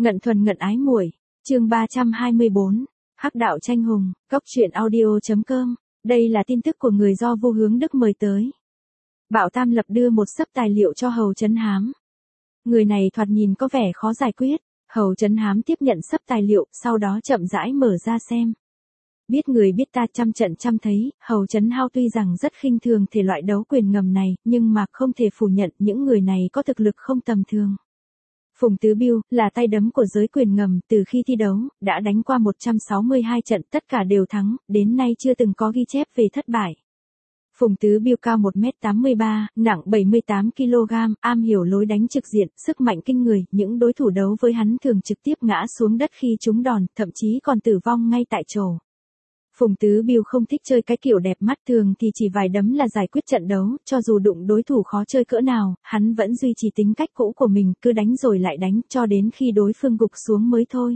Ngận thuần ngận ái muội, chương 324, Hắc đạo tranh hùng, góc truyện audio.com, đây là tin tức của người do Vô Hướng Đức mời tới. Bảo Tam Lập đưa một xấp tài liệu cho Hầu Chấn Hám. Người này thoạt nhìn có vẻ khó giải quyết, Hầu Chấn Hám tiếp nhận xấp tài liệu, sau đó chậm rãi mở ra xem. Biết người biết ta trăm trận trăm thấy, Hầu Chấn Hao tuy rằng rất khinh thường thể loại đấu quyền ngầm này, nhưng mà không thể phủ nhận những người này có thực lực không tầm thường. Phùng Tứ Biêu, là tay đấm của giới quyền ngầm, từ khi thi đấu, đã đánh qua 162 trận tất cả đều thắng, đến nay chưa từng có ghi chép về thất bại. Phùng Tứ Biêu cao 1m83, nặng 78kg, am hiểu lối đánh trực diện, sức mạnh kinh người, những đối thủ đấu với hắn thường trực tiếp ngã xuống đất khi trúng đòn, thậm chí còn tử vong ngay tại chỗ. Phùng Tứ Biêu không thích chơi cái kiểu đẹp mắt, thường thì chỉ vài đấm là giải quyết trận đấu, cho dù đụng đối thủ khó chơi cỡ nào, hắn vẫn duy trì tính cách cũ của mình, cứ đánh rồi lại đánh, cho đến khi đối phương gục xuống mới thôi.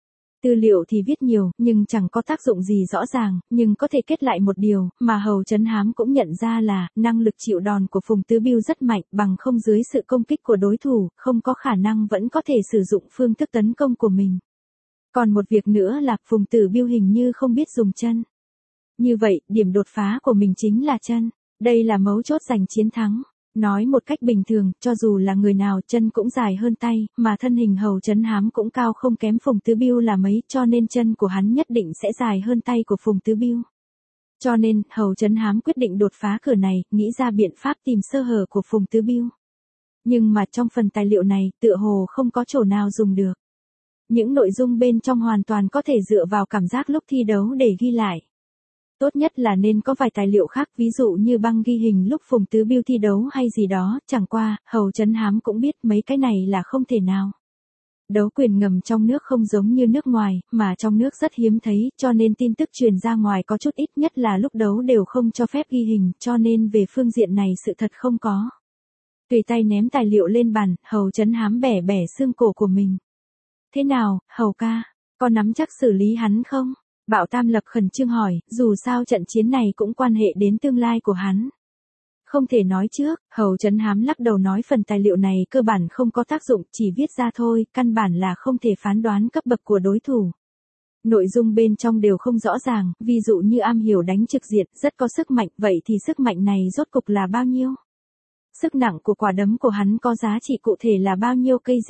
Tư liệu thì viết nhiều, nhưng chẳng có tác dụng gì rõ ràng, nhưng có thể kết lại một điều, mà Hầu Chấn Hám cũng nhận ra là, năng lực chịu đòn của Phùng Tứ Biêu rất mạnh, bằng không dưới sự công kích của đối thủ, không có khả năng vẫn có thể sử dụng phương thức tấn công của mình. Còn một việc nữa là Phùng Tử Biêu hình như không biết dùng chân. Như vậy, điểm đột phá của mình chính là chân. Đây là mấu chốt giành chiến thắng. Nói một cách bình thường, cho dù là người nào chân cũng dài hơn tay, mà thân hình Hầu Chấn Hám cũng cao không kém Phùng Tứ Biêu là mấy, cho nên chân của hắn nhất định sẽ dài hơn tay của Phùng Tứ Biêu. Cho nên, Hầu Chấn Hám quyết định đột phá cửa này, nghĩ ra biện pháp tìm sơ hở của Phùng Tứ Biêu. Nhưng mà trong phần tài liệu này, tựa hồ không có chỗ nào dùng được. Những nội dung bên trong hoàn toàn có thể dựa vào cảm giác lúc thi đấu để ghi lại. Tốt nhất là nên có vài tài liệu khác, ví dụ như băng ghi hình lúc Phùng Tứ Biêu thi đấu hay gì đó, chẳng qua, Hầu Chấn Hám cũng biết mấy cái này là không thể nào. Đấu quyền ngầm trong nước không giống như nước ngoài, mà trong nước rất hiếm thấy, cho nên tin tức truyền ra ngoài có chút ít, nhất là lúc đấu đều không cho phép ghi hình, cho nên về phương diện này sự thật không có. Tùy tay ném tài liệu lên bàn, Hầu Chấn Hám bẻ bẻ xương cổ của mình. Thế nào, Hầu ca, có nắm chắc xử lý hắn không? Bảo Tam Lập khẩn trương hỏi, dù sao trận chiến này cũng quan hệ đến tương lai của hắn. Không thể nói trước, Hầu Chấn Hám lắc đầu nói phần tài liệu này cơ bản không có tác dụng, chỉ viết ra thôi, căn bản là không thể phán đoán cấp bậc của đối thủ. Nội dung bên trong đều không rõ ràng, ví dụ như am hiểu đánh trực diện, rất có sức mạnh, vậy thì sức mạnh này rốt cục là bao nhiêu? Sức nặng của quả đấm của hắn có giá trị cụ thể là bao nhiêu kg?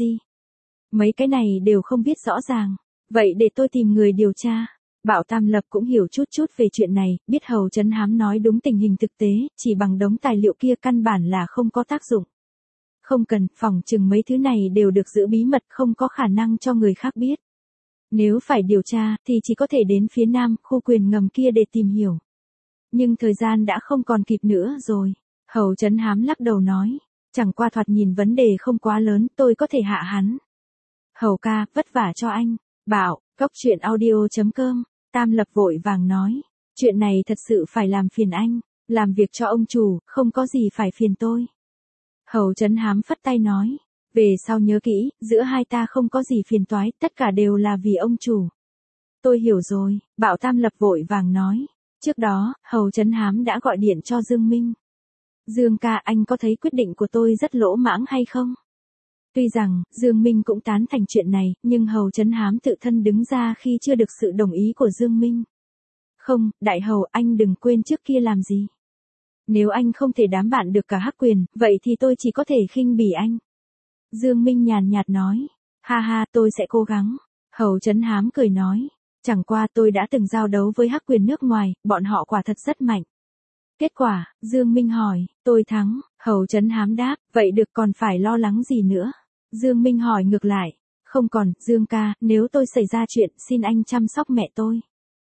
Mấy cái này đều không biết rõ ràng. Vậy để tôi tìm người điều tra. Bảo Tam Lập cũng hiểu chút chút về chuyện này, biết Hầu Chấn Hám nói đúng tình hình thực tế, chỉ bằng đống tài liệu kia căn bản là không có tác dụng. Không cần, phỏng chừng mấy thứ này đều được giữ bí mật, không có khả năng cho người khác biết. Nếu phải điều tra, thì chỉ có thể đến phía nam, khu quyền ngầm kia để tìm hiểu. Nhưng thời gian đã không còn kịp nữa rồi. Hầu Chấn Hám lắc đầu nói, chẳng qua thoạt nhìn vấn đề không quá lớn, tôi có thể hạ hắn. Hầu ca, vất vả cho anh. Bảo, góc truyện audio.com, Tam Lập vội vàng nói, chuyện này thật sự phải làm phiền anh, làm việc cho ông chủ, không có gì phải phiền tôi. Hầu Chấn Hám phất tay nói, về sau nhớ kỹ, giữa hai ta không có gì phiền toái, tất cả đều là vì ông chủ. Tôi hiểu rồi, Bảo Tam Lập vội vàng nói, trước đó, Hầu Chấn Hám đã gọi điện cho Dương Minh. Dương ca, anh có thấy quyết định của tôi rất lỗ mãng hay không? Tuy rằng, Dương Minh cũng tán thành chuyện này, nhưng Hầu Chấn Hám tự thân đứng ra khi chưa được sự đồng ý của Dương Minh. Không, Đại Hầu, anh đừng quên trước kia làm gì. Nếu anh không thể đám bạn được cả Hắc quyền, vậy thì tôi chỉ có thể khinh bỉ anh. Dương Minh nhàn nhạt nói, ha ha, tôi sẽ cố gắng. Hầu Chấn Hám cười nói, chẳng qua tôi đã từng giao đấu với Hắc quyền nước ngoài, bọn họ quả thật rất mạnh. Kết quả, Dương Minh hỏi, tôi thắng, Hầu Chấn Hám đáp, vậy được, còn phải lo lắng gì nữa? Dương Minh hỏi ngược lại, không còn, Dương ca, nếu tôi xảy ra chuyện, xin anh chăm sóc mẹ tôi.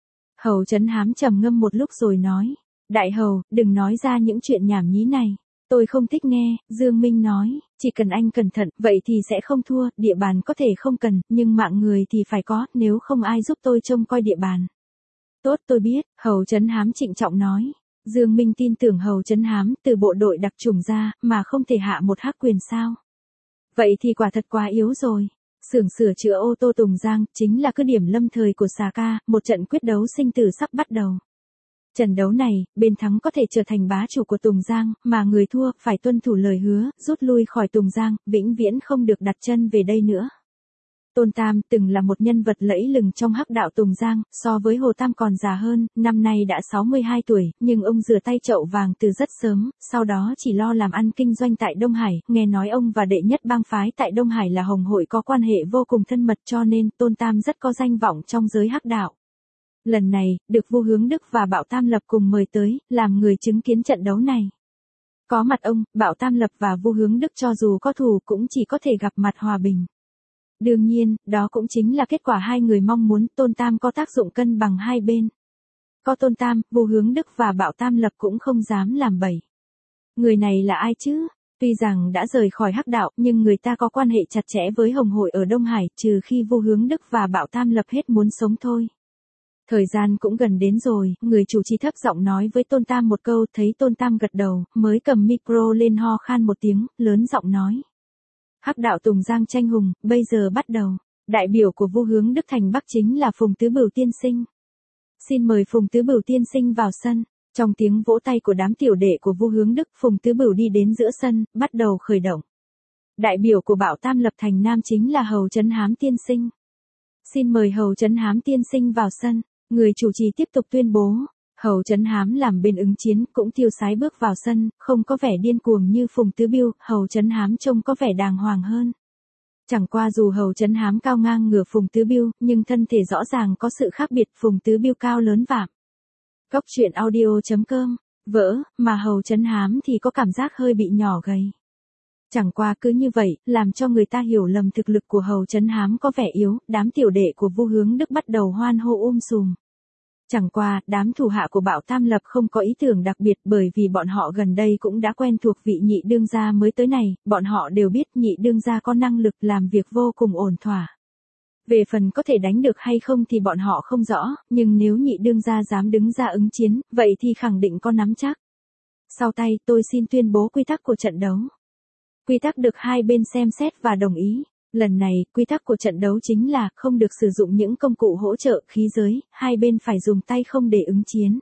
Hầu Chấn Hám trầm ngâm một lúc rồi nói, Đại Hầu, đừng nói ra những chuyện nhảm nhí này, tôi không thích nghe. Dương Minh nói, chỉ cần anh cẩn thận, vậy thì sẽ không thua, địa bàn có thể không cần, nhưng mạng người thì phải có, nếu không ai giúp tôi trông coi địa bàn. Tốt, tôi biết, Hầu Chấn Hám trịnh trọng nói. Dương Minh tin tưởng Hầu Chấn Hám, từ bộ đội đặc chủng ra, mà không thể hạ một Hắc quyền sao? Vậy thì quả thật quá yếu rồi. Xưởng sửa chữa ô tô Tùng Giang, chính là cứ điểm lâm thời của Xà Ca, một trận quyết đấu sinh tử sắp bắt đầu. Trận đấu này, bên thắng có thể trở thành bá chủ của Tùng Giang, mà người thua, phải tuân thủ lời hứa, rút lui khỏi Tùng Giang, vĩnh viễn không được đặt chân về đây nữa. Tôn Tam từng là một nhân vật lẫy lừng trong hắc đạo Tùng Giang, so với Hồ Tam còn già hơn, năm nay đã 62 tuổi, nhưng ông rửa tay chậu vàng từ rất sớm, sau đó chỉ lo làm ăn kinh doanh tại Đông Hải, nghe nói ông và đệ nhất bang phái tại Đông Hải là Hồng Hội có quan hệ vô cùng thân mật cho nên Tôn Tam rất có danh vọng trong giới hắc đạo. Lần này, được Vu Hướng Đức và Bảo Tam Lập cùng mời tới, làm người chứng kiến trận đấu này. Có mặt ông, Bảo Tam Lập và Vu Hướng Đức cho dù có thù cũng chỉ có thể gặp mặt hòa bình. Đương nhiên, đó cũng chính là kết quả hai người mong muốn, Tôn Tam có tác dụng cân bằng hai bên. Có Tôn Tam, Vu Hướng Đức và Bảo Tam Lập cũng không dám làm bậy. Người này là ai chứ? Tuy rằng đã rời khỏi hắc đạo, nhưng người ta có quan hệ chặt chẽ với Hồng Hội ở Đông Hải, trừ khi Vu Hướng Đức và Bảo Tam Lập hết muốn sống thôi. Thời gian cũng gần đến rồi, người chủ trì thấp giọng nói với Tôn Tam một câu, thấy Tôn Tam gật đầu, mới cầm micro lên ho khan một tiếng, lớn giọng nói. Hắc đạo Tùng Giang tranh hùng, bây giờ bắt đầu. Đại biểu của Vu Hướng Đức thành Bắc chính là Phùng Tứ Bửu tiên sinh. Xin mời Phùng Tứ Bửu tiên sinh vào sân. Trong tiếng vỗ tay của đám tiểu đệ của Vu Hướng Đức, Phùng Tứ Bửu đi đến giữa sân, bắt đầu khởi động. Đại biểu của Bảo Tam Lập thành Nam chính là Hầu Trấn Hám tiên sinh. Xin mời Hầu Trấn Hám tiên sinh vào sân. Người chủ trì tiếp tục tuyên bố. Hầu Trấn Hám làm bên ứng chiến, cũng tiêu sái bước vào sân, không có vẻ điên cuồng như Phùng Tứ Bưu, Hầu Trấn Hám trông có vẻ đàng hoàng hơn. Chẳng qua dù Hầu Trấn Hám cao ngang ngửa Phùng Tứ Bưu, nhưng thân thể rõ ràng có sự khác biệt, Phùng Tứ Bưu cao lớn vạm. Góc truyện audio.com, vỡ, mà Hầu Trấn Hám thì có cảm giác hơi bị nhỏ gầy. Chẳng qua cứ như vậy, làm cho người ta hiểu lầm thực lực của Hầu Trấn Hám có vẻ yếu, đám tiểu đệ của Vu Hướng Đức bắt đầu hoan hô sùm. Chẳng qua, đám thủ hạ của Bảo Tam Lập không có ý tưởng đặc biệt bởi vì bọn họ gần đây cũng đã quen thuộc vị nhị đương gia mới tới này, bọn họ đều biết nhị đương gia có năng lực làm việc vô cùng ổn thỏa. Về phần có thể đánh được hay không thì bọn họ không rõ, nhưng nếu nhị đương gia dám đứng ra ứng chiến, vậy thì khẳng định có nắm chắc. Sau tay, tôi xin tuyên bố quy tắc của trận đấu. Quy tắc được hai bên xem xét và đồng ý. Lần này, quy tắc của trận đấu chính là không được sử dụng những công cụ hỗ trợ, khí giới, hai bên phải dùng tay không để ứng chiến.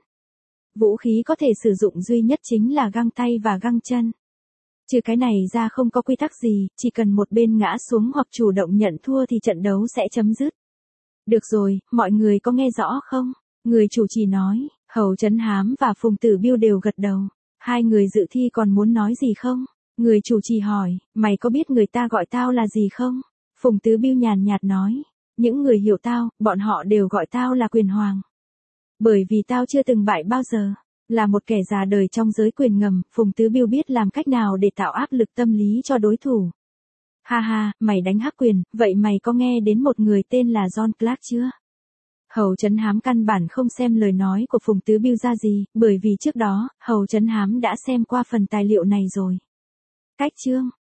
Vũ khí có thể sử dụng duy nhất chính là găng tay và găng chân. Trừ cái này ra không có quy tắc gì, chỉ cần một bên ngã xuống hoặc chủ động nhận thua thì trận đấu sẽ chấm dứt. Được rồi, mọi người có nghe rõ không? Người chủ trì nói, Hầu Trấn Hám và Phùng Tử Biêu đều gật đầu. Hai người dự thi còn muốn nói gì không? Người chủ trì hỏi, mày có biết người ta gọi tao là gì không? Phùng Tứ Bưu nhàn nhạt nói, những người hiểu tao, bọn họ đều gọi tao là quyền hoàng. Bởi vì tao chưa từng bại bao giờ, là một kẻ già đời trong giới quyền ngầm, Phùng Tứ Bưu biết làm cách nào để tạo áp lực tâm lý cho đối thủ. Ha ha, mày đánh hắc quyền, vậy mày có nghe đến một người tên là John Clark chưa? Hầu Trấn Hám căn bản không xem lời nói của Phùng Tứ Bưu ra gì, bởi vì trước đó, Hầu Trấn Hám đã xem qua phần tài liệu này rồi. Cách chương